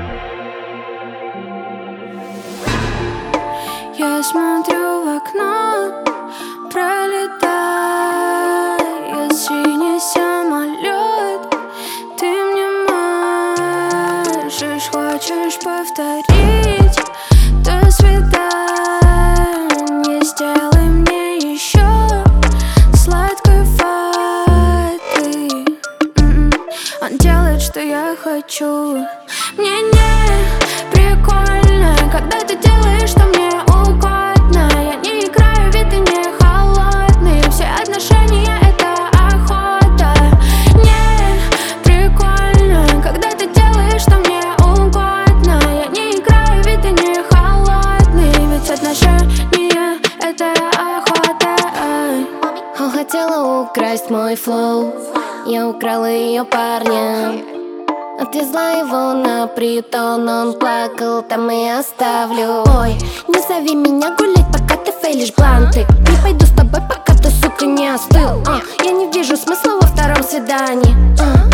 Я смотрю в окно, пролетает синий самолет. Ты мне машешь, хочешь повторить до свидания? Сделай мне еще сладкой ваты. Он делает, что я хочу. Мне не прикольно, когда ты делаешь, что мне угодно. Я не играю, ведь ты не холодный. Все отношения — это охота. Не прикольно, когда ты делаешь, что мне угодно. Я не играю, ведь ты не холодный. Ведь отношения — это охота. Он хотела украсть мой флоу, я украла ее парня. Отвезла его на притон, он плакал, там и оставлю. Ой, не зови меня гулять, пока ты фейлишь бланты. Не пойду с тобой, пока ты, сука, не остыл. Я не вижу смысла во втором свидании.